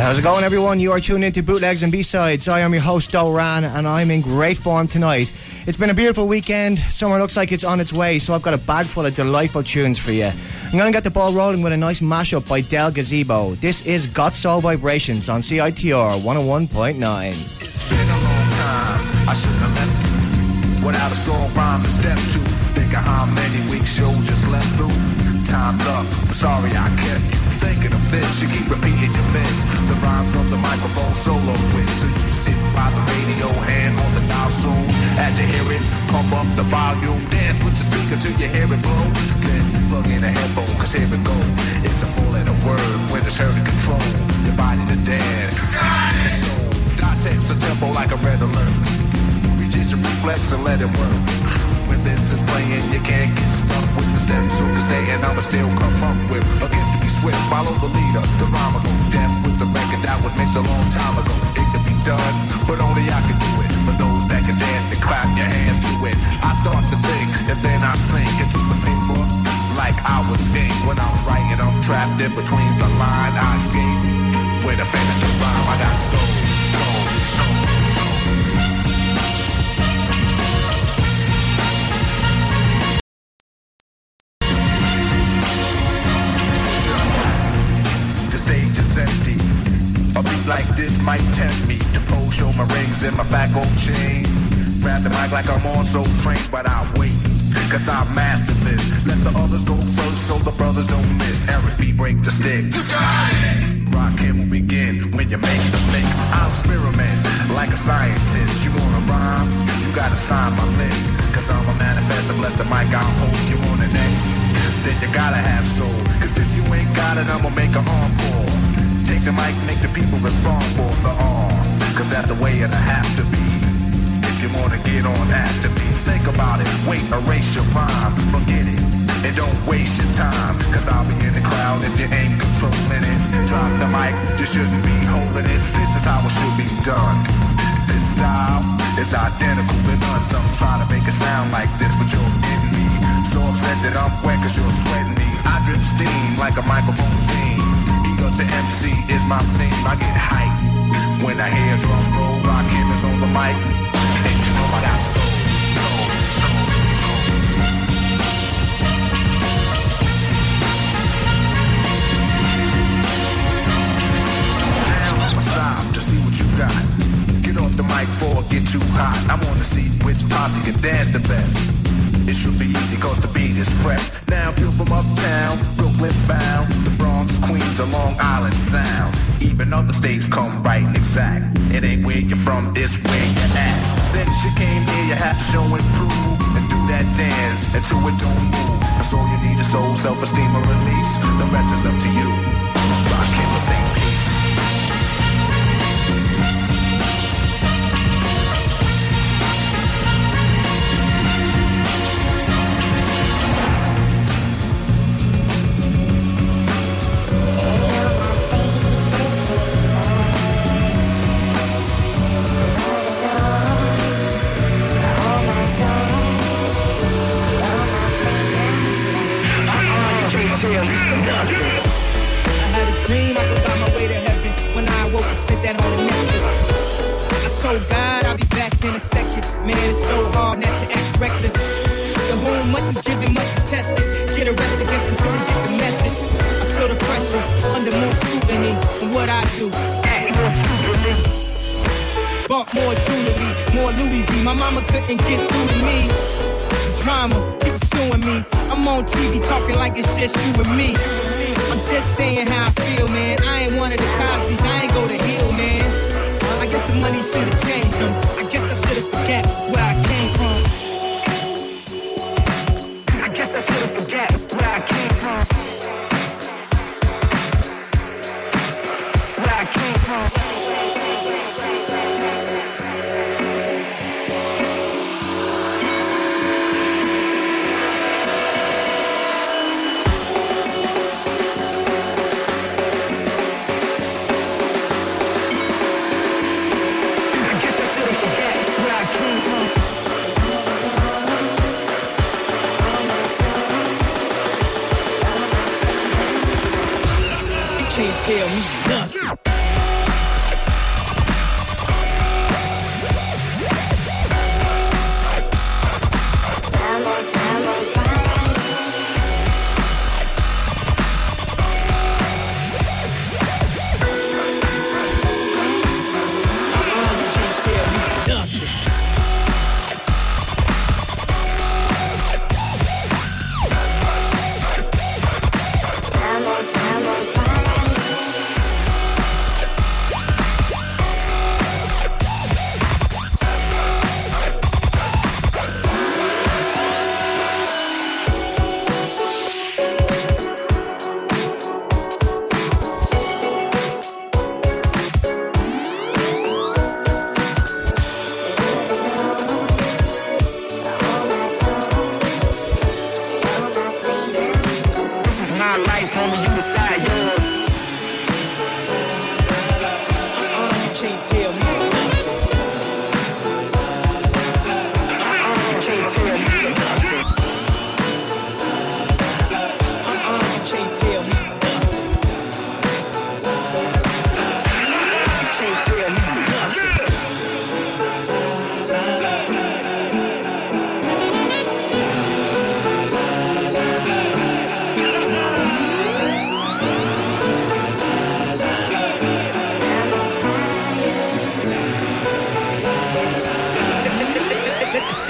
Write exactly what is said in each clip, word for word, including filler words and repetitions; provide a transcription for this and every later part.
How's it going, everyone? You are tuned into Bootlegs and B-Sides. I am your host, Doran, and I'm in great form tonight. It's been a beautiful weekend. Summer looks like it's on its way, so I've got a bag full of delightful tunes for you. I'm going to get the ball rolling with a nice mashup by Del Gazebo. This is Got Soul Vibrations on C I T R one oh one point nine. It's been a long time, I shouldn't have left you without a strong rhyme to step to. Think of how many weeks shows just left through. Time's up, I'm sorry I kept you thinking of this. You keep repeating your miss. The rhyme from the microphone solo with. So you sit by the radio, hand on the dial soon. As you hear it, pump up the volume. Dance with the speaker till you hear it blow. Then plug in a headphone, cause here it go. It's a full letter word when it's heard to control your body to dance. So, dot text a tempo like a red alert. Reach your reflex and let it work. When this is playing, you can't get stuck with the steps. So can say, and I'ma still come up with a gift to be swift. Follow the leader, the rhyme will go deaf with the record that was mixed a long time ago. It could be done, but only I can do it. For those that can dance and clap your hands to it. I start to think, and then I sing into the paper like I was king. When I'm writing, I'm trapped in between the line. I escape when I finish the rhyme. I got soul, soul, soul. A beat like this might tempt me to pose, show my rings and my back on chain. Grab the mic like I'm on Soul Train, but I wait, cause I mastered this. Let the others go first so the brothers don't miss. Eric B, break the sticks. You got it! Rock him will begin when you make the mix. I'll experiment like a scientist. You wanna rhyme? You gotta sign my list. Cause I'm a manifest and let the mic I'll hold you on the next. Then you gotta have soul. Cause if you ain't got it, I'ma make an encore. Take the mic, make the people respond for the arm. Cause that's the way it'll have to be. If you wanna get on after me, think about it, wait, erase your rhyme, forget it, and don't waste your time. Cause I'll be in the crowd if you ain't controlling it. Drop the mic, you shouldn't be holding it. This is how it should be done. This style is identical to none. Some try to make it sound like this, but you're getting me. So upset that I'm wet cause you're sweating me. I drip steam like a microphone theme. To M C is my theme, I get hype when I hear drum roll, rock him is on the mic, and you know I got soul, soul, soul, soul. Now I'ma stop to see what you got. Get off the mic before it get too hot. I wanna see which posse can dance the best. It should be easy cause the beat is fresh. Now feel from uptown, Brooklyn bound, the Bronx, Queens, or Long Island Sound. Even other states come right and exact. It ain't where you're from, it's where you're at. Since you came here, you have to show and prove and do that dance until it don't move. That's all you need is soul, self-esteem, or release. The rest is up to you. Rock him or sing peace. My mama couldn't get through to me. The drama keep suing me. I'm on T V talking like it's just you and me. I'm just saying how I feel, man. I ain't one of the Cosby's, I ain't go to Hill, man. I guess the money should've changed them. I guess I should've forget where I came from. I guess I should've forget where I came from. Where I came from. Tell me nothing.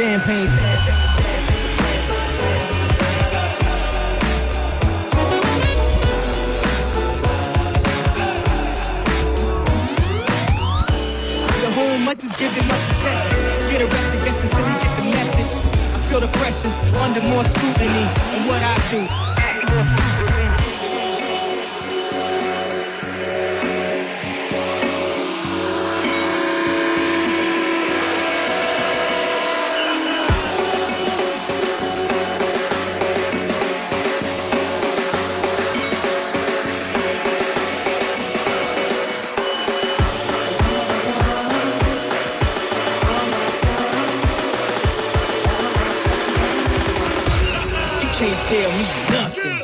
champagne. Much is given, much is tested. Get arrested, guess until you get the message. I feel the pressure under more scrutiny. And what I do, act more scrutiny. Can't tell me nothing.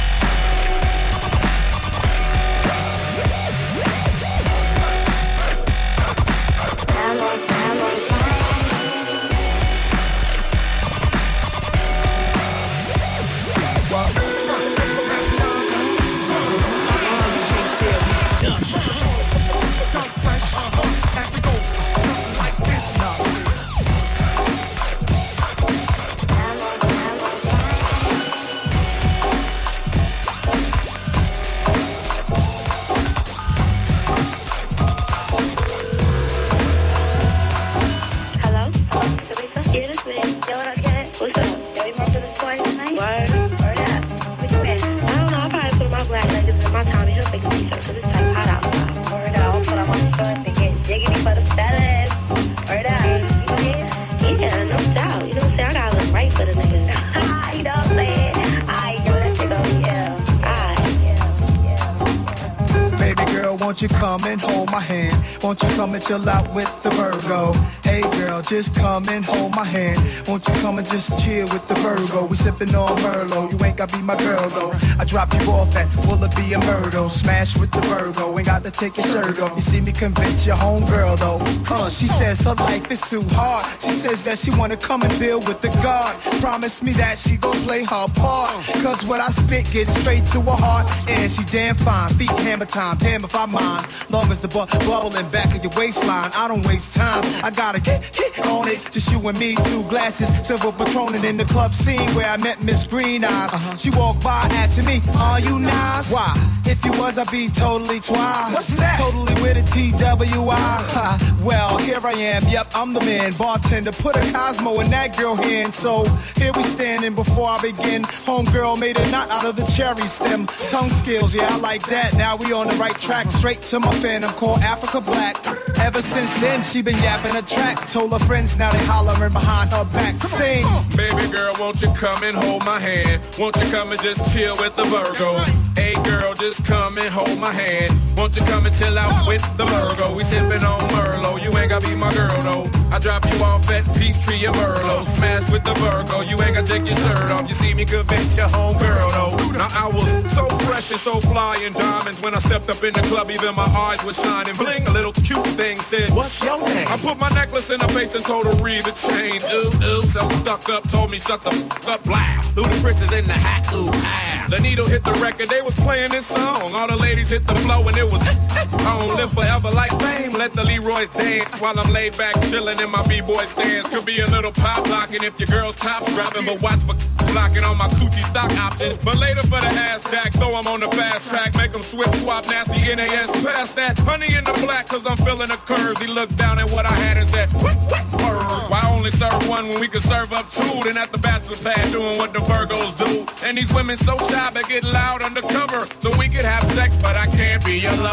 Won't you come and hold my hand? Won't you come and chill out with the Virgo? Hey girl, just come and hold my hand. Won't you come and just chill with the Virgo? We sippin' on Merlot, you ain't gotta be my girl though. I drop you off at Willoughby and Myrtle. Smash with the Virgo, ain't got to take your shirt off. You see me convince your homegirl though. Uh, she says her life is too hard. She says that she wanna come and build with the God. Promise me that she gon' play her part. Cause what I spit gets straight to her heart. And she damn fine, feet hammer time, damn if I mind. Long as the bu- bubbling back of your waistline, I don't waste time. I gotta get, get on it. Just you and me, two glasses, silver Patronin in the club scene where I met Miss Green Eyes. Uh-huh. She walked by, asking me, are you nice? Why? If you was, I'd be totally twice. What's that? Totally with a T W I. Well, here I am, yep, I'm the man. Bartender, put a Cosmo in that girl hand. So, here we standing before I begin. Homegirl made a knot out of the cherry stem. Tongue skills, yeah, I like that. Now we on the right track. Straight to my phantom called Africa Black. Ever since then, she been yapping a track. Told her friends, now they hollering behind her back. Sing. Baby girl, won't you come and hold my hand? Won't you come and just chill with the Virgo? Hey girl, just come and hold my hand. Won't you come and chill out with the Virgo? We sippin' on Merlot, you ain't gotta be my girl though. I drop you off at Peachtree and Merlot. Smash with the Virgo, you ain't gotta take your shirt off. You see me convince your homegirl though. Now I was so fresh and so fly in diamonds. When I stepped up in the club, even my eyes were shining. Bling, a little cute thing said, what's your name? I put my necklace in her face and told her read the chain. Ooh, ooh, so stuck up, told me shut the f*** up, blah. Ludacris is in the hat, ooh, ah. The needle hit the record, they was playing this song. All the ladies hit the flow and it was on. Live forever like fame, let the Leroy's dance. While I'm laid back, chilling in my B-boy stance. Could be a little pop blocking if your girl's top dropping. But watch for blocking on my coochie stock options. But later for the ass jack, throw them on the fast track. Make them switch, swap, nasty N A S. Past that, honey in the black, cause I'm feeling the curves. He looked down at what I had and said, what, what, word. Why only serve one when we could serve up two? Then at the bachelor pad doing what the Virgos do. And these women so shy, they get loud undercover. So we could have sex, but I can't be your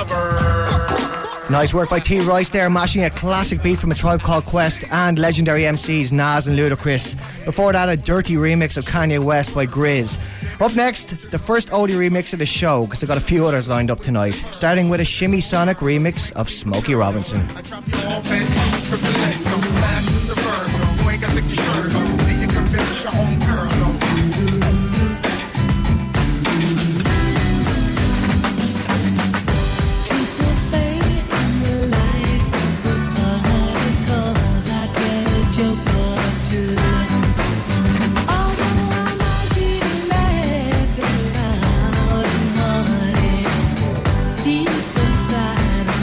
lover. Nice work by T. Rice there, mashing a classic beat from A Tribe Called Quest and legendary M Cs Nas and Ludacris. Before that, a dirty remix of Kanye West by Grizz. Up next, the first oldie remix of the show, because I've got a few others lined up tonight. Starting with a Shimmy Sonic remix of Smokey Robinson.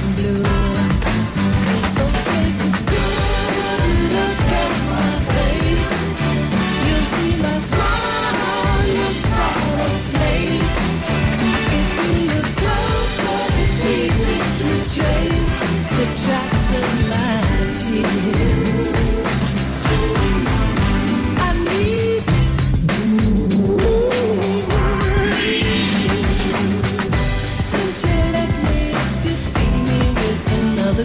Face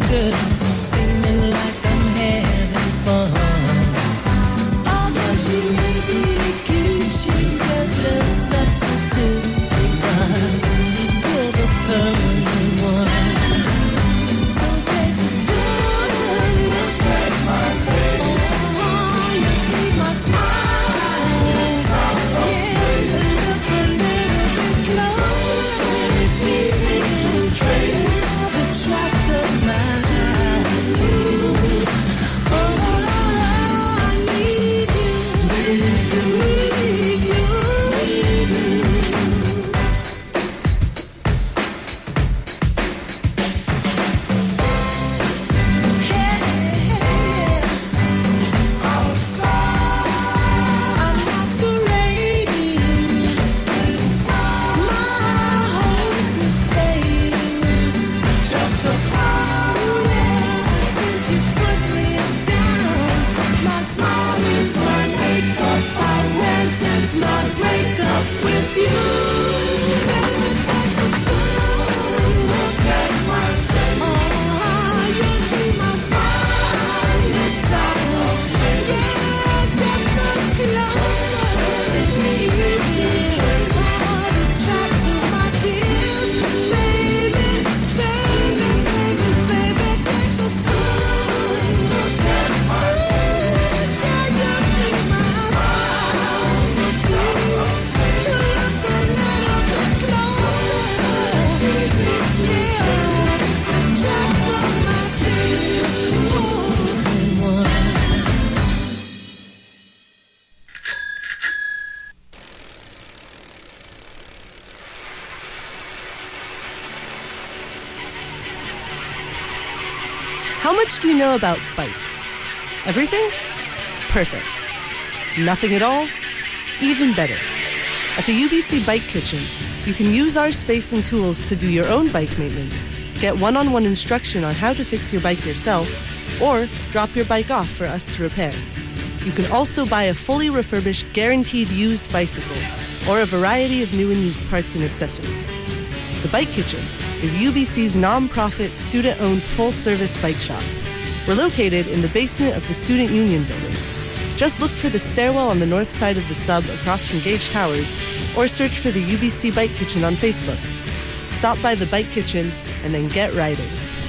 good, seeming like I'm having fun. Although she may be cute, she's just a substitute, because you're the permanent one. So take a good look at my face. Oh, you see my smile. Yeah, look a little bit closer. It's easy to trace the tracks of my attitude. Oh, I need you, need you, need you. I'm masquerading. My hope is fading. Just a part since you put me down. My smile is my makeup I wear since my breakup with you. Never take a good look at my face. Oh, you see my smile inside. Yeah, just look closer. It's easy to trace all the tracks of my tears. Baby, baby, baby, baby, take a good look at my face. Yeah, you see my smile inside. You look a little bit closer. It's easy to trace the tracks of my tears. Oh, one. How much do you know about bikes? Everything? Perfect. Nothing at all? Even better. At the U B C Bike Kitchen, you can use our space and tools to do your own bike maintenance, get one-on-one instruction on how to fix your bike yourself, or drop your bike off for us to repair. You can also buy a fully refurbished, guaranteed used bicycle, or a variety of new and used parts and accessories. The Bike Kitchen is U B C's non-profit, student-owned, full-service bike shop. We're located in the basement of the Student Union building. Just look for the stairwell on the north side of the sub across from Gage Towers, or search for the U B C Bike Kitchen on Facebook. Stop by the Bike Kitchen and then get riding.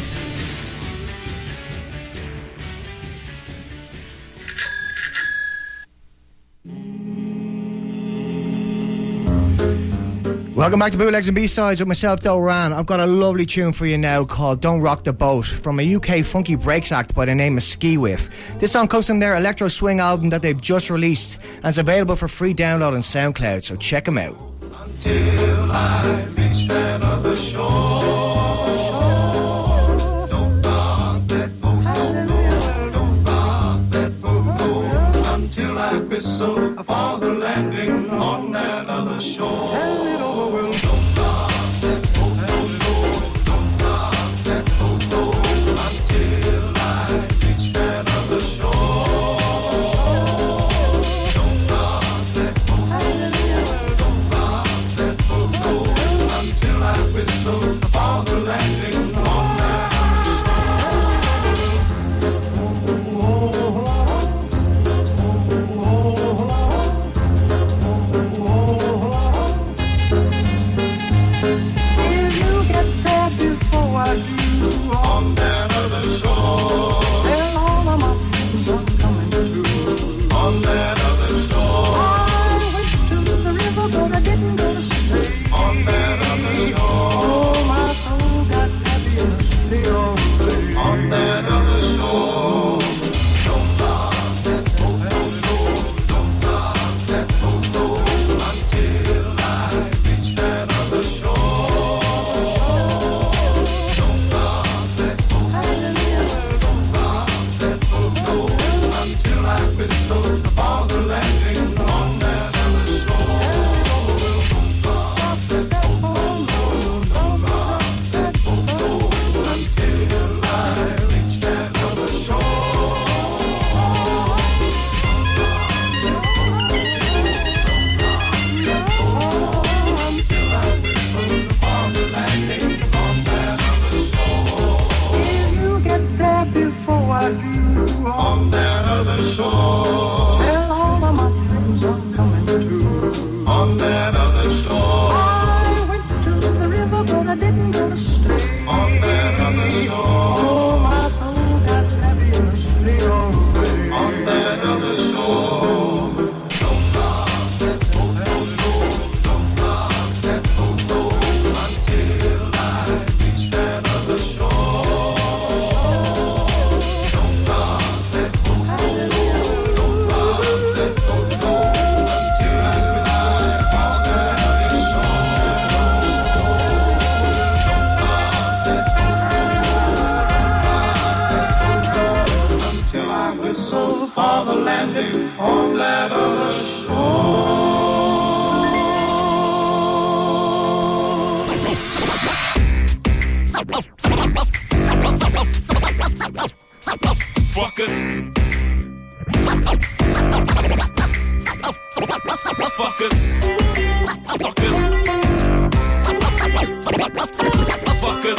Welcome back to Bootlegs and B-Sides with myself, Doran. I've got a lovely tune for you now called Don't Rock the Boat from a U K funky breaks act by the name of Ski Whiff. This song comes from their electro swing album that they've just released and it's available for free download on SoundCloud, so check them out. Until I reach another shore, don't rock that boat, no, no, don't rock that boat, no, until I whistle for the landing on that other shore. standing on that other shore. Fucker. Fucker. Fuckers. Fuckers.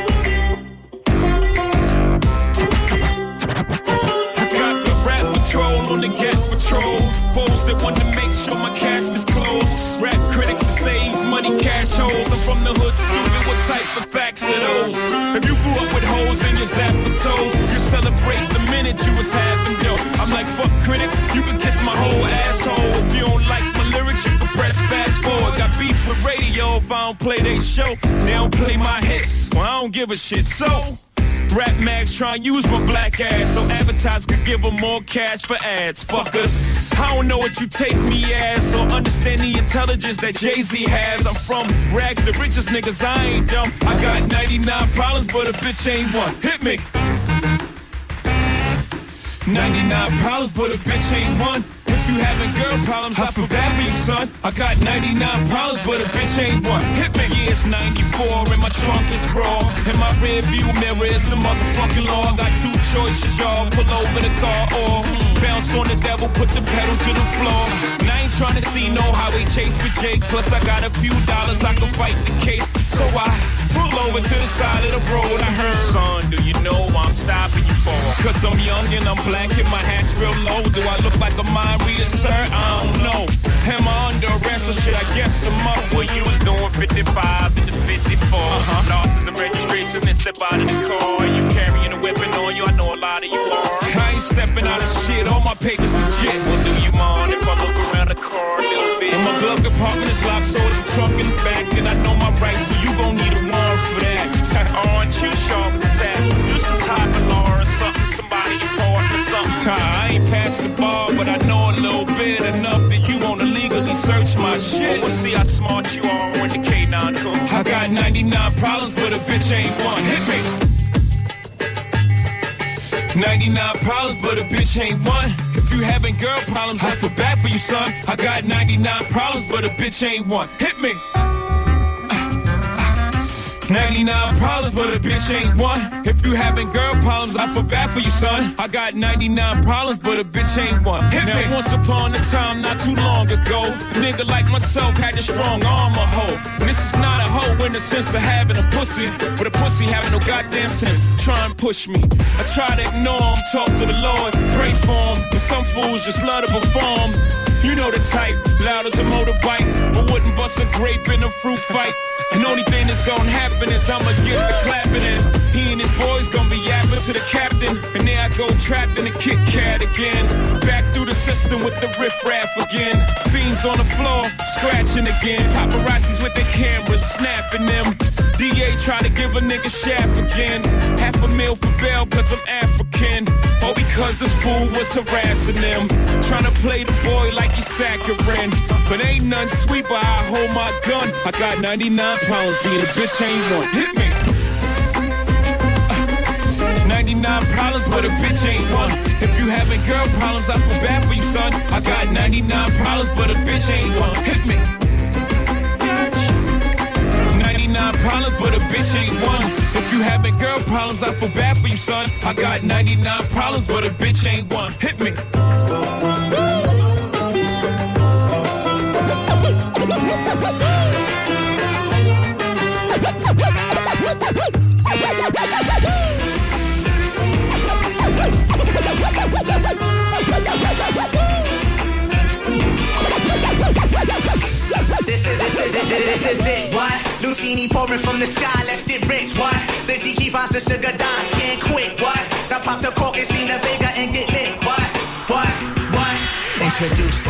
I got the rap patrol on the Gap Patrol. Foes that want to make sure my cash is closed. Rap critics to say he's money cash holes. I'm from the hood, stupid. What type of facts are those? If you grew up with hoes in your zap for toes, you celebrate the minute you was having dough. I'm like, fuck critics, you can kiss my whole asshole. If you don't like my lyrics, you can press fast forward. Got beef with radio if I don't play they show. They don't play my hits, well I don't give a shit. So rap mags try and use my black ass so advertisers could give them more cash for ads. Fuckers, I don't know what you take me as or understand the intelligence that Jay-Z has. I'm from rags, the richest niggas, I ain't dumb. I got ninety-nine problems, but a bitch ain't one. Hit me. ninety-nine problems, but a bitch ain't one. If you having girl problems, I feel bad for you, son. I got ninety-nine problems, but a bitch ain't one. Hit me. Yeah, it's ninety-four, and my trunk is raw. And my rear view mirror is the motherfucking law. I got two choices, y'all. Pull over the car or bounce on the devil, put the pedal to the floor. And I ain't trying to see no highway chase with Jake. Plus, I got a few dollars, I can fight the case. So I pull over to the side of the road. I heard, son, do you know I'm stopping you for? Cause I'm young and I'm black and my hat's real low. Do I look like a mind reader, sir? I don't know. Am I under arrest or should I guess I'm up? Well, you was doing fifty-five to the fifty-four. Uh-huh. Losses and registration and step out of the car. You carrying a weapon on you, I know a lot of you are. I ain't stepping out of shit, all my papers legit. Well, do you mind if I look around the car a little bit? And my glove compartment is locked, so it's a trunk in the back. And I know my rights, so you gon' need a warrant for that. Aren't you sharp as a tack? Do some type of law or something, somebody important or something. I ain't past the bar, but I know a little bit enough that you wanna legally search my shit. We'll see how smart you are when the K nine comes. I got ninety-nine problems, but a bitch ain't one. Hit me. ninety-nine problems, but a bitch ain't one. If you having girl problems, I feel bad for you, son. I got ninety-nine problems, but a bitch ain't one. Hit me. ninety-nine problems, but a bitch ain't one. If you having girl problems, I feel bad for you, son. I got ninety-nine problems, but a bitch ain't one. Hit now, me. Once upon a time, not too long ago, a nigga like myself had a strong arm, a hoe. And this is not a hoe in the sense of having a pussy, but a pussy having no goddamn sense. Try and push me. I try to ignore him, talk to the Lord, pray for him. But some fools just love to perform. You know the type, loud as a motorbike, but wouldn't bust a grape in a fruit fight. And only thing that's gonna happen is I'ma get the clapping and he and his boys gonna be yapping to the captain. And there I go trapped in a Kit Kat again. Back through the system with the riff-raff again. Fiends on the floor, scratching again. Paparazzis with their cameras, snapping them. D A try to give a nigga shaft again. Half a meal for bail cause I'm African. Or because this fool was harassing them. Trying to play the boy like he's saccharine. But ain't none sweet but I hold my gun. I got ninety-nine pounds, being a bitch ain't one. Hit me. Uh, ninety-nine problems, but a bitch ain't one. If you having girl problems, I feel bad for you, son. I got ninety-nine problems, but a bitch ain't one. Hit me. ninety-nine problems, but a bitch ain't one. If you having girl problems, I feel bad for you, son. I got ninety-nine problems, but a bitch ain't one. Hit me. This is, this is, this is, this is it, what? Lucini pouring from the sky, let's get rich, what? The G G finds the sugar dimes, can't quit, what? Now pop the cork and steam the Vega and get lit, what? What? What? Introducing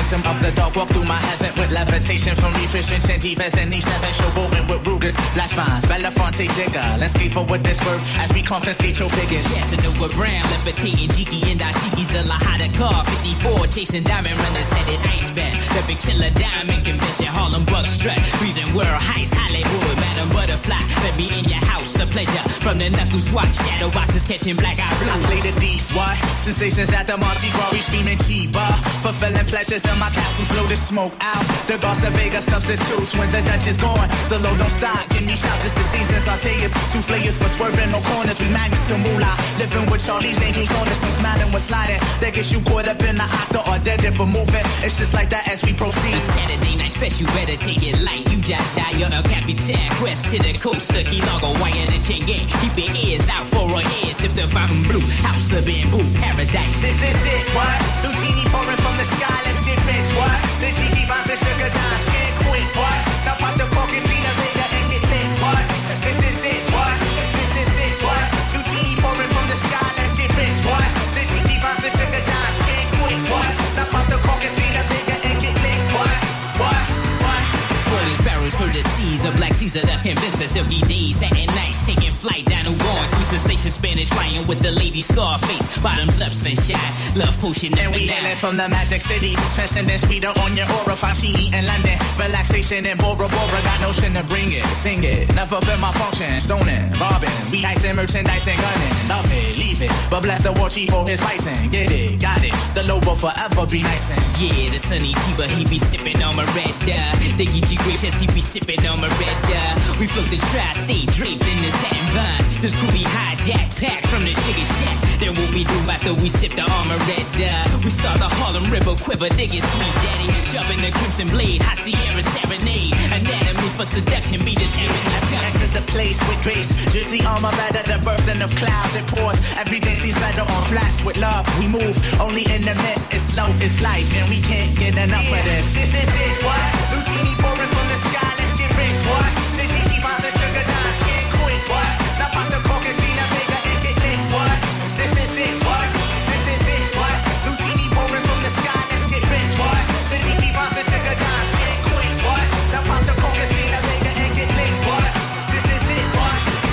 Phantom of the dark, walk through my heaven with levitation from efficient Genevas and E seven showboating with Rugers, Flash Vines, Belafonte Jigger. Let's skate for what this worth as we confiscate your figures. Casanova Brown, levitating Jiki and Dashiki's a Lahada car. fifty-four, chasing diamond runners, headed Iceman. The big chiller diamond convention, Harlem Buck strut. Reason world heights, Hollywood, Madam Butterfly. Let me in your house, a pleasure. From the knuckles watch, shadow boxes catching black eye blue. I play the thief, what? Sensations at the Monte Carlo, screaming Chiba. Fulfilling pleasures in my castles, blow the smoke out. The Goss of Vega substitutes when the Dutch is gone. The low don't stop, give me shots, just the seasons sauteas. Two flayers for swerving, no corners, we magnets to moolah. Living with Charlie's angels on us, smiling with sliding. That gets you caught up in the octa or dead if we're moving. It's just like that as we proceed. A Saturday night special, better take it light. You just shy, you're a Capitan. Quest to the coast, the Key Largo, wire the chain gang. Keep your ears out for our ears. If the fountain blue, house of bamboo, paradise. This is it, what? Lucini pouring from the sky, let's get rich, what? The Tiki vines and sugar dimes, can't quit, what? Now pop the cork and see the Vega and get lit, what? This is it, what? This is it, what? Lucini pouring from the sky, let's get rich, what? The Tiki vines and sugar dimes, can't quit, what? Now pop the cork and see the Vega and get lit, what? What? What? For these barrels, for the seas of Black Caesar, the convincer, silky days, satin nights, taking flight down the warm, sweet sensation, Spanish flying with the lady Scarface, bottoms up, sunshine, love potion, and we hailing from the Magic City, transcendence, speeder on your aura, Fashini in London, relaxation in Bora Bora, got notion to bring it, sing it, never been my function, stoning, robbing, we icing, merchandise and gunning, love it, leave it, but bless the war chief for his bison, get it, got it, the low will forever be nice and yeah, the sunny keeper, he be sipping on my red, uh, the Geechee gracious, he be sipping on my red, uh, we float the tri-state draped in the satin vines, this could be hijack pack from the sugar shack, then what we do after we sip the armor red, uh, we start the Harlem River quiver, dig it sweet daddy, shoving the crimson blade, hot Sierra serenade, anatomy for seduction, be this heaven, next to the place with grace, Jersey armor better, the birthing of clouds, it pours, everything seems better on flats with love, we move, only in the mist, it's slow, it's life, and we can't get enough yeah, of this. This is it, what? Lucini pouring from the sky, let's get rich, what? The Tiki vines and sugar dimes, can't quit, what? Now pop the cork and see the Vega and get lit, what? This is it, what? This is it, what? Lucini pouring from the sky, let's get rich, what? The Tiki vines and sugar dimes, can't quit, what? Now pop the cork and see the Vega and get lit, what? This is it, what?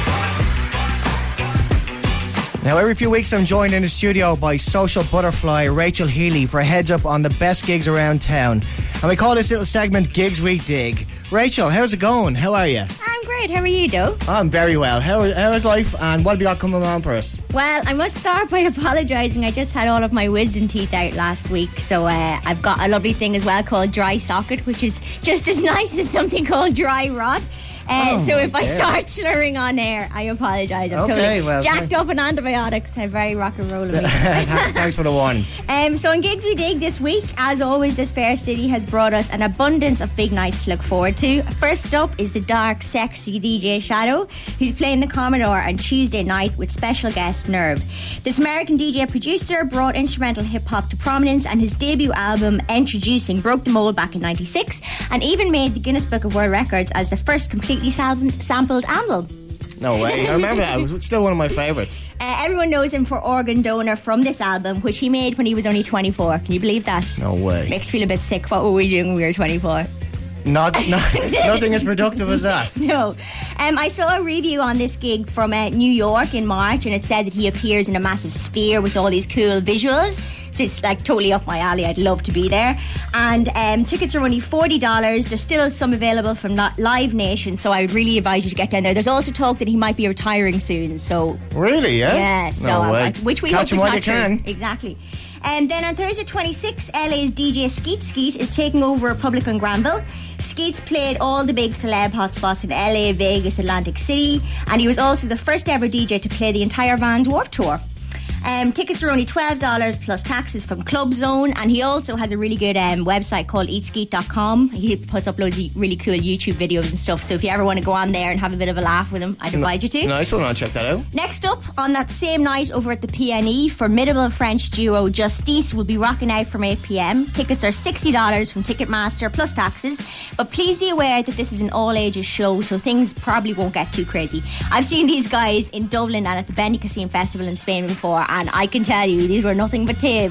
Now, every few weeks I'm joined in the studio by social butterfly Rachel Healy for a heads up on the best gigs around town. And we call this little segment Gigs We Dig. Rachel, how's it going? How are you? I'm great. How are you, Doe? I'm very well. How, how is life and what have you got coming on for us? Well, I must start by apologising. I just had all of my wisdom teeth out last week, so uh, I've got a lovely thing as well called dry socket, which is just as nice as something called dry rot. Uh, oh so if I dear. start slurring on air, I apologise. I'm Okay, totally well, jacked thank- up on antibiotics. I'm very rock and roll of me. Thanks for the warning. Um, so in Gigs We Dig this week, as always, this fair city has brought us an abundance of big nights to look forward to. First up is the dark, sexy D J Shadow, who's playing the Commodore on Tuesday night with special guest Nerve. This American D J producer brought instrumental hip-hop to prominence, and his debut album, Introducing, broke the mold back in ninety-six and even made the Guinness Book of World Records as the first completely sal- sampled album. No way. I remember that. It was still one of my favourites. Uh, everyone knows him for Organ Donor from this album, which he made when he was only twenty-four. Can you believe that? No way. Makes me feel a bit sick. What were we doing when we were twenty-four? Not, not nothing as productive as that. No. Um, I saw a review on this gig from uh, New York in March, and it said that he appears in a massive sphere with all these cool visuals. So it's like totally up my alley. I'd love to be there. And um, tickets are only forty dollars. There's still some available from Live Nation, so I would really advise you to get down there. There's also talk that he might be retiring soon. So Really, yeah? yeah, so No uh, way. which we Catch hope is him while not you true. can. Exactly. And then on Thursday twenty-sixth, L A's D J Skeet Skeet is taking over Republic on Granville. Skeet's played all the big celeb hotspots in L A, Vegas, Atlantic City, and he was also the first ever D J to play the entire Vans Warped Tour. Um, tickets are only twelve dollars plus taxes from Club Zone, and he also has a really good um, website called eat skeet dot com. He puts up loads of really cool YouTube videos and stuff, so if you ever want to go on there and have a bit of a laugh with him, I'd advise you to. Nice one, I'll check that out. Next up, on that same night over at the P N E, formidable French duo Justice will be rocking out from eight p.m. Tickets are sixty dollars from Ticketmaster plus taxes, but please be aware that this is an all-ages show, so things probably won't get too crazy. I've seen these guys in Dublin and at the Benny Casino Festival in Spain before, and I can tell you, these were nothing but tame.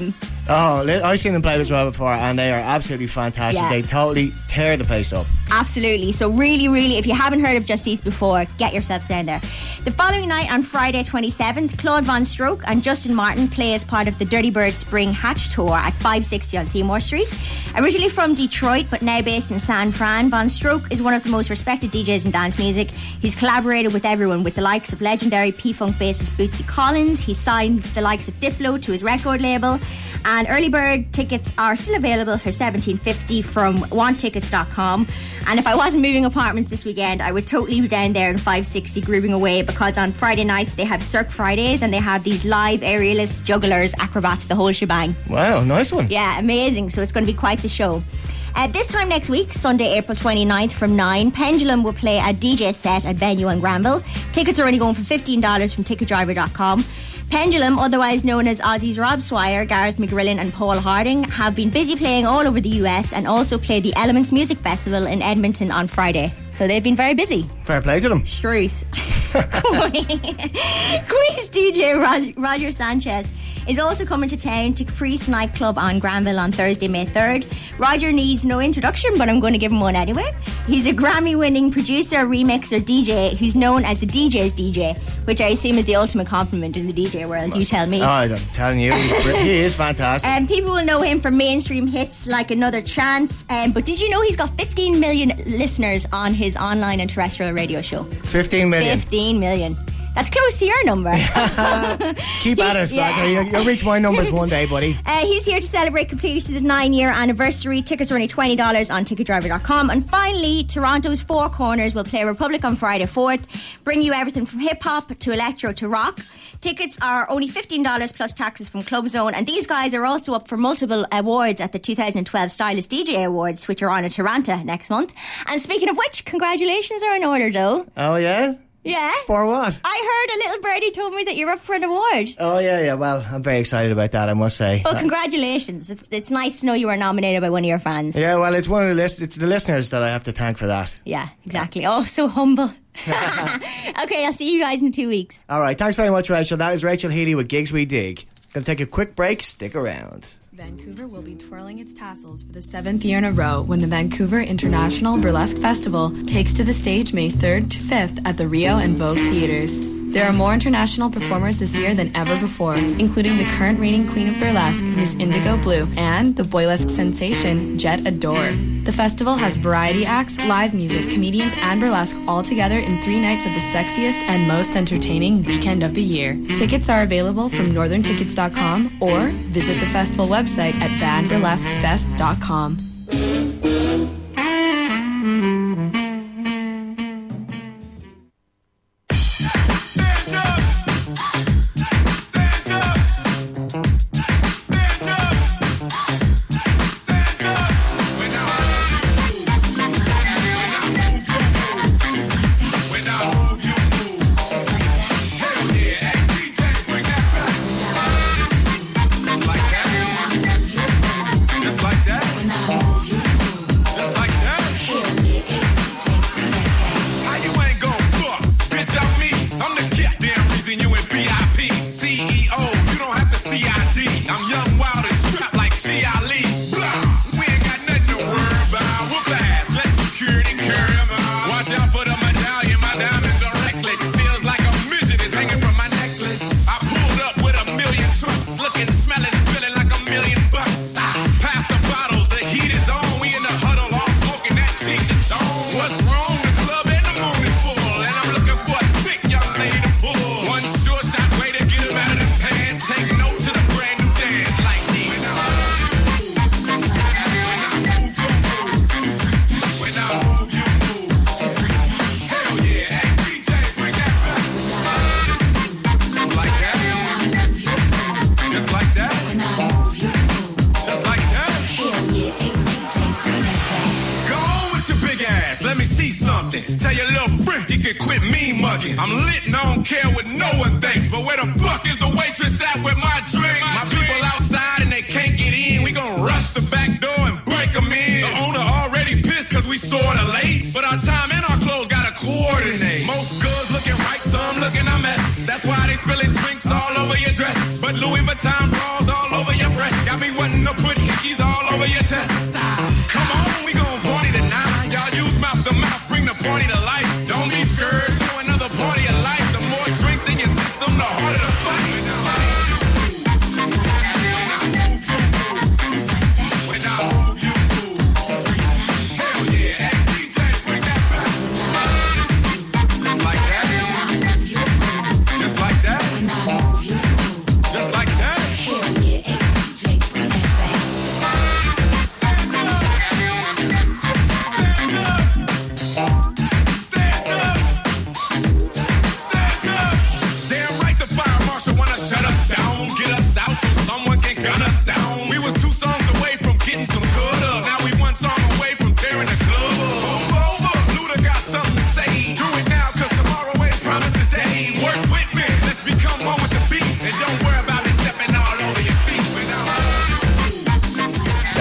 Oh, li- I've seen them play as well before, and they are absolutely fantastic. Yeah. They totally tear the place up. Absolutely. So really, really, if you haven't heard of Just East before, get yourselves down there. The following night on Friday twenty-seventh, Claude Von Stroke and Justin Martin play as part of the Dirty Bird Spring Hatch Tour at five sixty on Seymour Street. Originally from Detroit, but now based in San Fran, Von Stroke is one of the most respected D Js in dance music. He's collaborated with everyone, with the likes of legendary P-Funk bassist Bootsy Collins. He signed the likes of Diplo to his record label. And early bird tickets are still available for seventeen fifty from want tickets dot com. And if I wasn't moving apartments this weekend, I would totally be down there in five sixty grooving away, because on Friday nights they have Cirque Fridays and they have these live aerialists, jugglers, acrobats, the whole shebang. Wow, nice one. Yeah, amazing. So it's going to be quite the show. Uh, this time next week, Sunday, April twenty-ninth from nine, Pendulum will play a D J set at Venue in Granville. Tickets are only going for fifteen dollars from ticket driver dot com. Pendulum, otherwise known as Aussie's Rob Swire, Gareth McGrillen and Paul Harding, have been busy playing all over the U S and also played the Elements Music Festival in Edmonton on Friday. So they've been very busy. Fair play to them. Struth. Queen's D J Roger, Roger Sanchez is also coming to town to Caprice Nightclub on Granville on Thursday, May third. Roger needs no introduction, but I'm going to give him one anyway. He's a Grammy-winning producer, remixer, D J who's known as the D J's D J, which I assume is the ultimate compliment in the D J world. You tell me. Oh, I'm telling you, he's br- he is fantastic. Um, people will know him from mainstream hits like Another Chance. Um, but did you know he's got fifteen million listeners on his online and terrestrial radio show? fifteen million. fifteen million. That's close to your number. Keep at us, Yeah. yeah. You'll, you'll reach my numbers one day, buddy. Uh, he's here to celebrate Caprice's nine-year anniversary. Tickets are only twenty dollars on ticket driver dot com. And finally, Toronto's Four Corners will play Republic on Friday fourth. Bring you everything from hip-hop to electro to rock. Tickets are only fifteen dollars plus taxes from Club Zone. And these guys are also up for multiple awards at the two thousand twelve Stylist D J Awards, which are on in Toronto next month. And speaking of which, congratulations are in order, though. Oh, yeah? Yeah? For what? I heard a little birdie told me that you're up for an award. Oh, yeah, yeah. Well, I'm very excited about that, I must say. Well, congratulations. It's it's nice to know you were nominated by one of your fans. Yeah, well, it's one of the list- it's the listeners that I have to thank for that. Yeah, exactly. Oh, so humble. Okay, I'll see you guys in two weeks. All right, thanks very much, Rachel. That is Rachel Healy with Gigs We Dig. Gonna take a quick break. Stick around. Vancouver will be twirling its tassels for the seventh year in a row when the Vancouver International Burlesque Festival takes to the stage May third to fifth at the Rio and Vogue Theaters. There are more international performers this year than ever before, including the current reigning queen of burlesque, Miss Indigo Blue, and the boylesque sensation, Jet Adore. The festival has variety acts, live music, comedians, and burlesque all together in three nights of the sexiest and most entertaining weekend of the year. Tickets are available from northern tickets dot com or visit the festival website at van burlesque fest dot com. Tell your little friend he can quit me mugging. I'm lit and I don't care what no one thinks. But where the fuck is the waitress at with my drinks? My people outside and they can't get in. We gon' rush the back door and break them in. The owner already pissed cause we sorta late. But our time and our clothes gotta coordinate. Most girls looking right, some looking a mess. That's why they spilling drinks all over your dress. But Louis Vuitton bras all over your breast. Got me wet.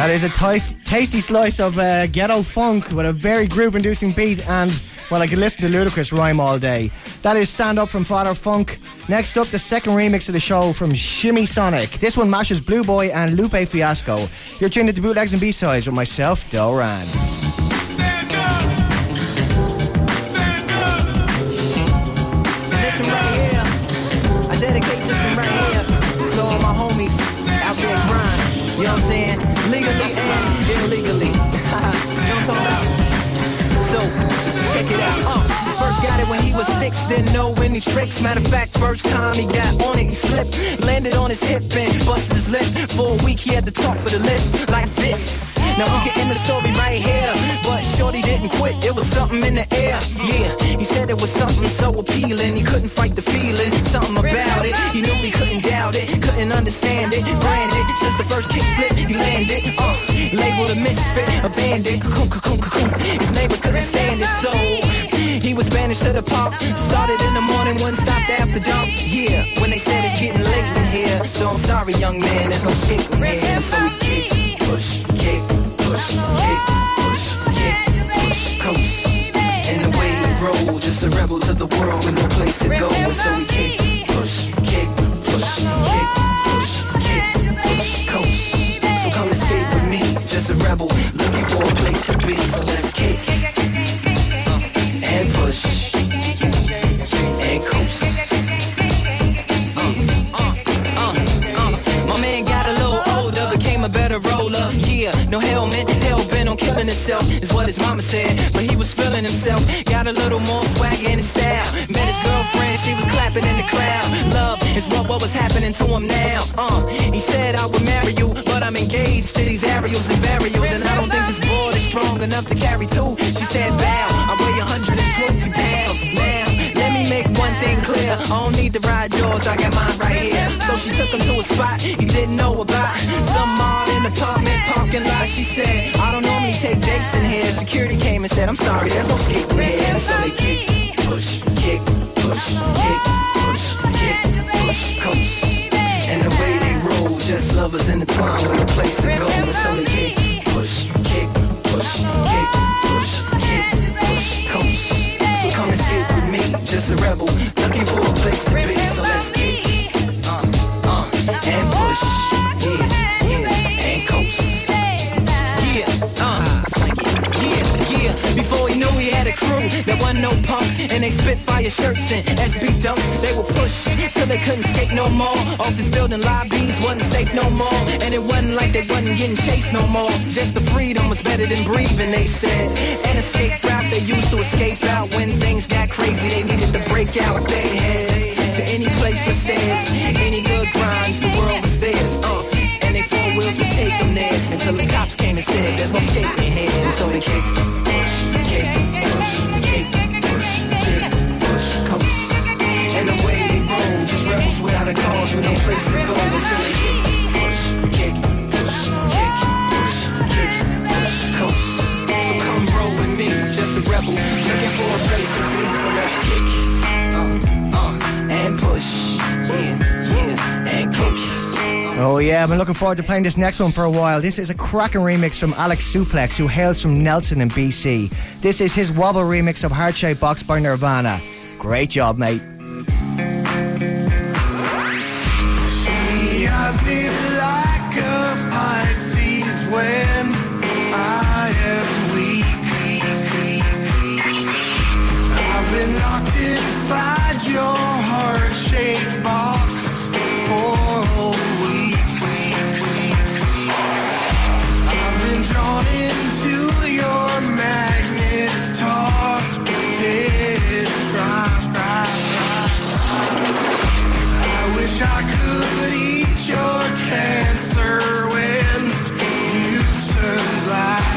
That is a tasty, tasty slice of uh, ghetto funk with a very groove-inducing beat, and, well, I could listen to Ludacris rhyme all day. That is Stand Up from Father Funk. Next up, the second remix of the show from Shimmy Sonic. This one mashes Blue Boy and Lupe Fiasco. You're tuned into Bootlegs and B-Sides with myself, Doran. Listen right here. I dedicate this one right here to all my homies out there grind. You know what I'm saying? Legally and illegally. You know what I'm talking about? So, check it out. Uh, first got it when he was six, didn't know any tricks. Matter of fact, first time he got on it, he slipped. Landed on his hip and busted his lip. For a week he had the top of the list like this. Now we can end the story right here, but shorty didn't quit, it was something in the air. Yeah, he said it was something so appealing, he couldn't fight the feeling, something about it. He knew he couldn't doubt it, couldn't understand it. Granted, since the first kick flip, he landed. Uh, labeled a misfit, a bandit. Cocoon, cocoon, cocoon. His neighbors couldn't stand it, so he was banished to the park. Started in the morning, wouldn't stop after dark. Yeah, when they said it's getting late in here, so I'm sorry, young man, there's no skating here. So we kick, push, kick. Push, kick, push, kick, push, coast. And the way he roll, just a rebel to the world with no place to go. And so we kick, push, kick, push, kick, push, kick, push, coast. So come and skate with me, just a rebel looking for a place to be. So let's kick, uh, and push, and coast. Uh, uh, uh, uh. My man got a little older, became a better roller. Yeah, no helmet, hell-bent on killing himself is what his mama said, but he was feeling himself. Got a little more swag in his style. Met his girlfriend, she was clapping in the crowd. Love is what, what was happening to him now. Uh, he said I would marry you, but I'm engaged to these aerials and burials, and I don't think this board is strong enough to carry two. She said bow, I weigh one hundred twenty pounds. Now, let me make one thing clear, I don't need to ride yours, I got mine right here. So she took him to a spot he didn't know about, some mall in the apartment parking lot. She said, I don't normally take dates in here. Security came and said, I'm sorry, there's no skating here. So they kick, push, kick, push, kick, push, kick, push, coast. And the way they roll, just lovers intertwined with a place to go. And so they kick, push, kick, push, kick, push, kick, push, coast. So come and skate with me, just a rebel looking for a place to be. So let's kick, uh, uh, and push, yeah, yeah, and coast. Before he knew he had a crew, there wasn't no punk, and they spit fire shirts and S B dunks. They would push till they couldn't skate no more. Office building lobbies wasn't safe no more, and it wasn't like they wasn't getting chased no more. Just the freedom was better than breathing, they said. An escape route they used to escape out when things got crazy. They needed to break out. They head to any place with stairs, any good grinds, the world was theirs. Uh, and they four wheels would take them there until the cops came and said there's no skating here. So they kick, push, kick, push, kick, push, kick, push, coast. And the way they roll, just rebels without a cause with no place to go. And so they kick, push, kick, push, kick, push, kick, push, coast. So come roll with me, just a rebel looking for a place to be. So let's kick, uh, uh, and push, yeah, yeah, and coast. Oh yeah, I've been looking forward to playing this next one for a while. This is a cracking remix from Alex Suplex, who hails from Nelson in B C. This is his Wobble remix of Heart Shaped Box by Nirvana. Great job, mate. She has me like a Pisces when I am weak. I've been locked inside your heart-shaped box for a week. I've been drawn into your magnet, targeted trap. I wish I could eat your cancer when you turn black.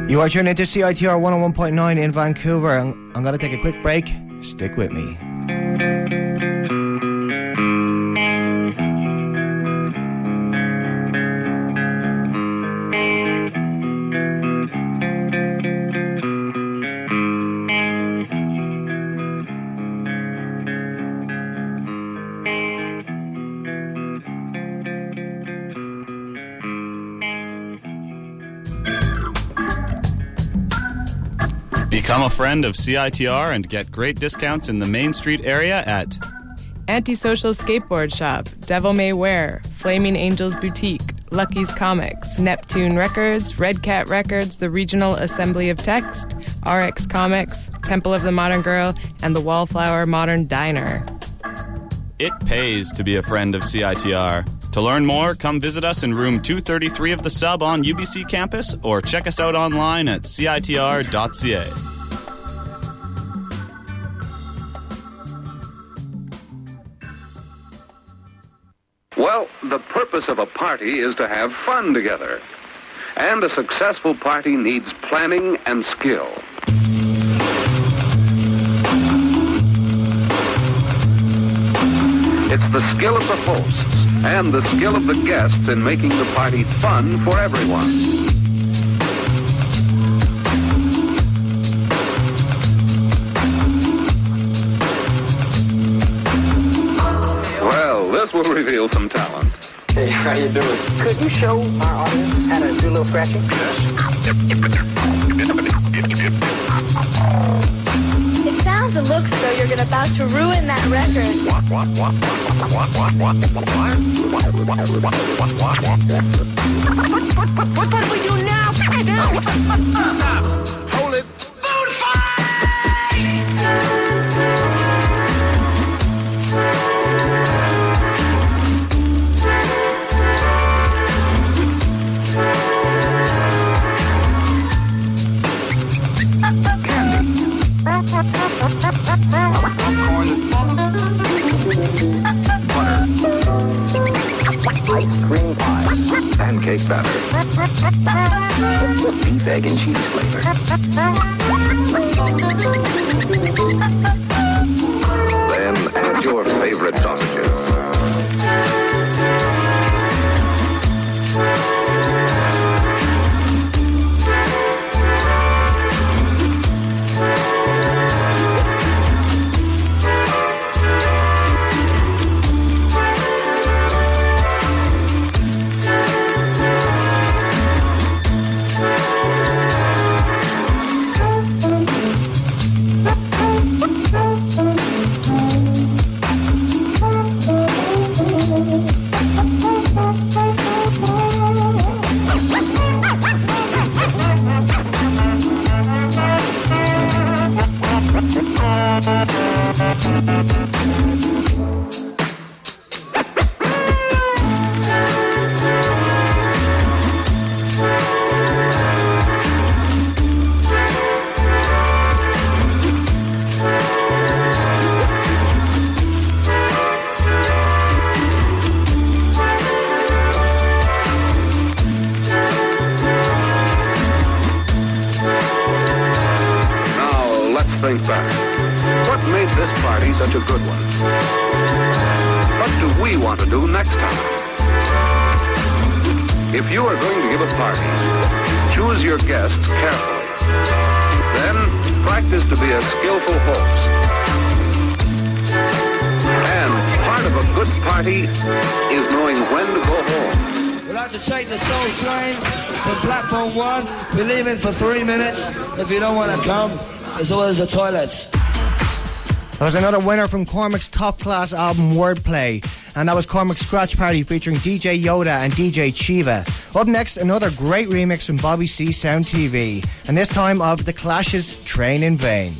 You are tuned into C I T R one oh one point nine in Vancouver. I'm, I'm going to take a quick break. Stick with me. Become a friend of C I T R and get great discounts in the Main Street area at Antisocial Skateboard Shop, Devil May Wear, Flaming Angels Boutique, Lucky's Comics, Neptune Records, Red Cat Records, the Regional Assembly of Text, R X Comics, Temple of the Modern Girl, and the Wallflower Modern Diner. It pays to be a friend of C I T R. To learn more, come visit us in room two thirty-three of the Sub on U B C campus or check us out online at C I T R dot C A. Well, the purpose of a party is to have fun together. And a successful party needs planning and skill. It's the skill of the hosts and the skill of the guests in making the party fun for everyone. Well, this will reveal some talent. Hey, how you doing? Could you show our audience how to do a little scratching? It sounds and looks as though you're gonna about to ruin that record. What, what, what, what, what, what, what, what, what, what, what do we do now? Stop! Hold it! Food fight! Ice cream pie, pancake batter, beef, egg, and cheese flavor. Then add your favorite sausages. Think back. What made this party such a good one? What do we want to do next time? If you are going to give a party, choose your guests carefully. Then practice to be a skillful host. And part of a good party is knowing when to go home. We'd like to take the Soul Train to platform one. We're leaving for three minutes. If you don't want to come, there's always the toilets. That was another winner from Cormac's top class album Wordplay, and that was Cormac's Scratch Party featuring D J Yoda and D J Chiva. Up next, another great remix from Bobby C Sound T V, and this time of The Clash's Train in Vain.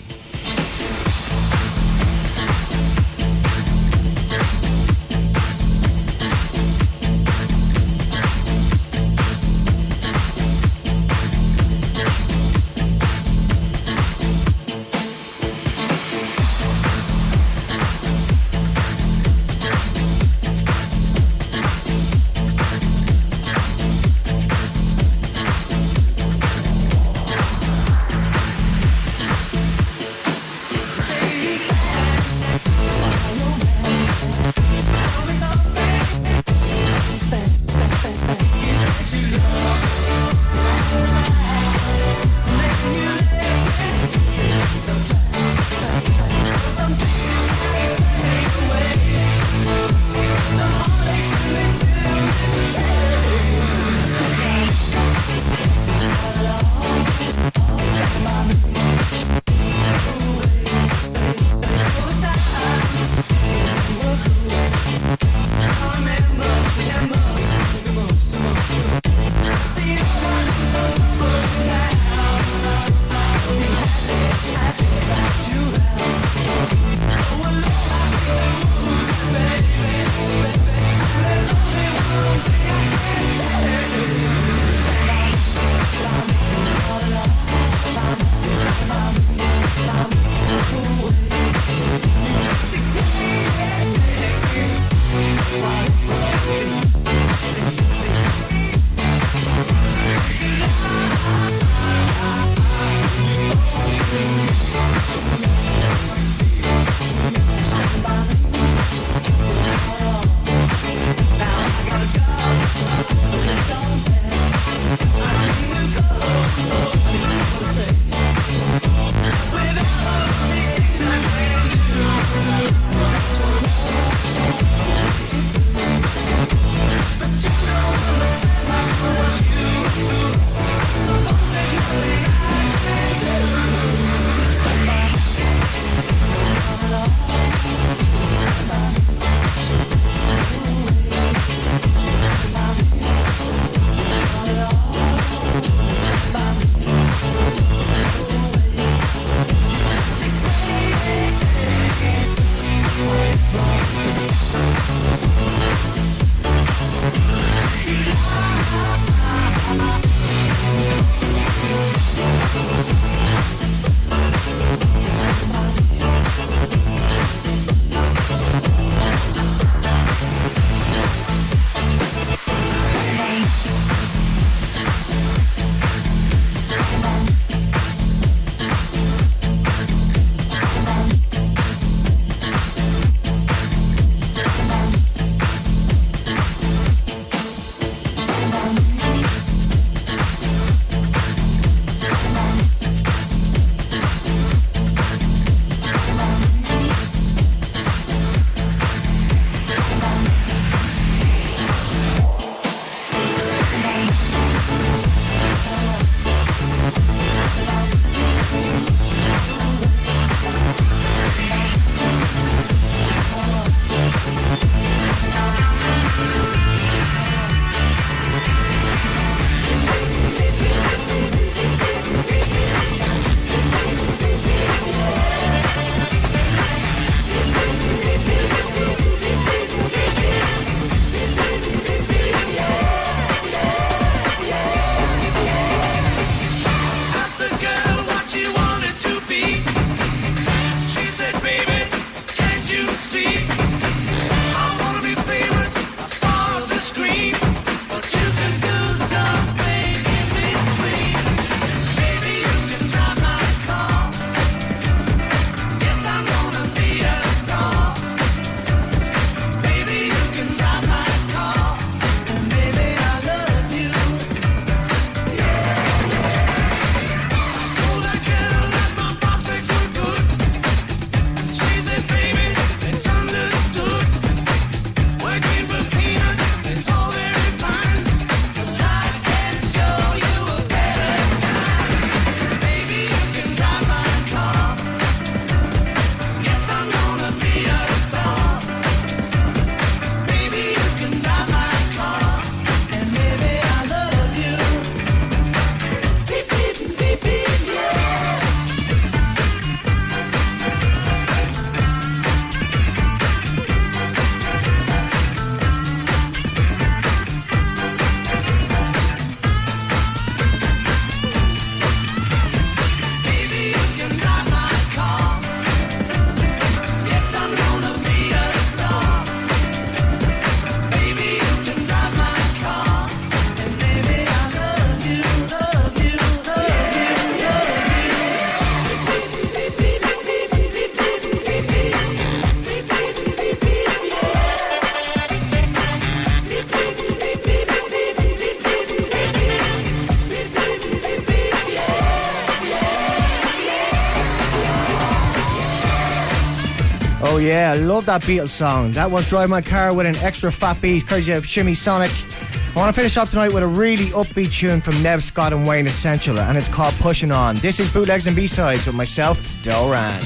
Oh yeah, I love that Beatles song. That was Drive My Car with an extra fat beat, courtesy of Shimmy Sonic. I want to finish off tonight with a really upbeat tune from Nev Scott and Wayne Essential, and it's called Pushing On. This is Bootlegs and B-Sides with myself, Doran.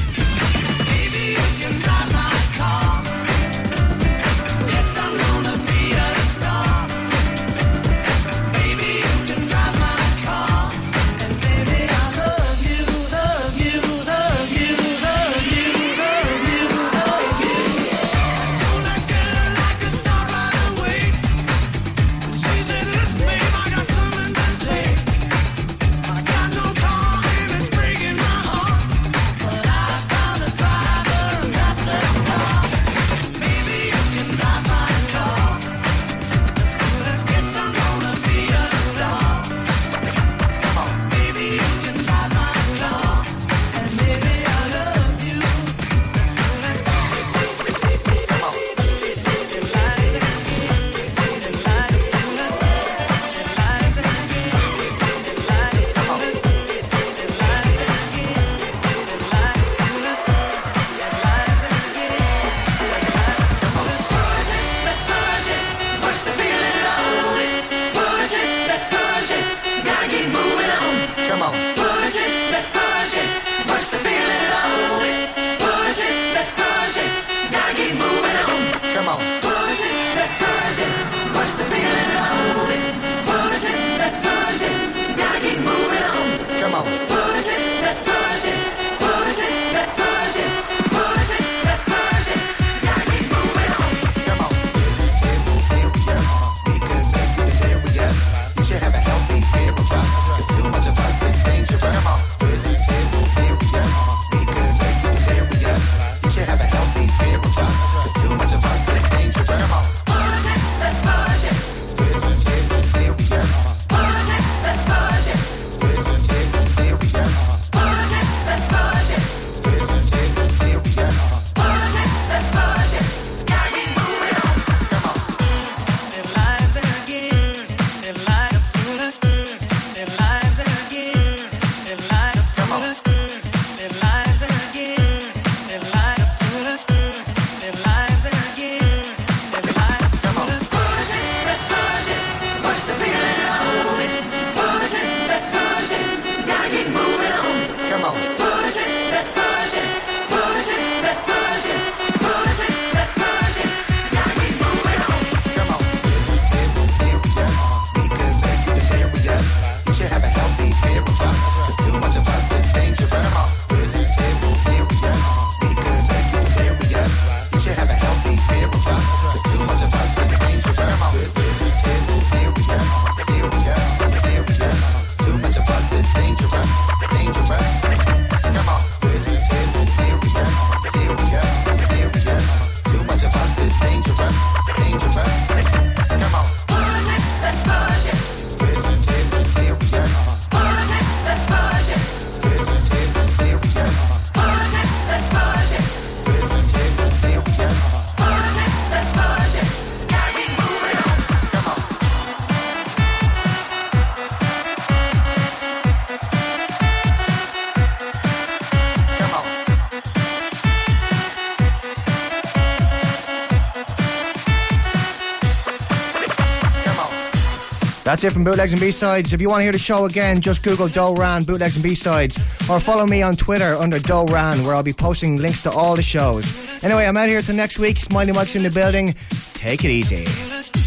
That's it from Bootlegs and B-Sides. If you want to hear the show again, just Google Doran, Bootlegs and B-Sides, or follow me on Twitter under Doran, where I'll be posting links to all the shows. Anyway, I'm out here till next week. Smiley Mike's in the building. Take it easy.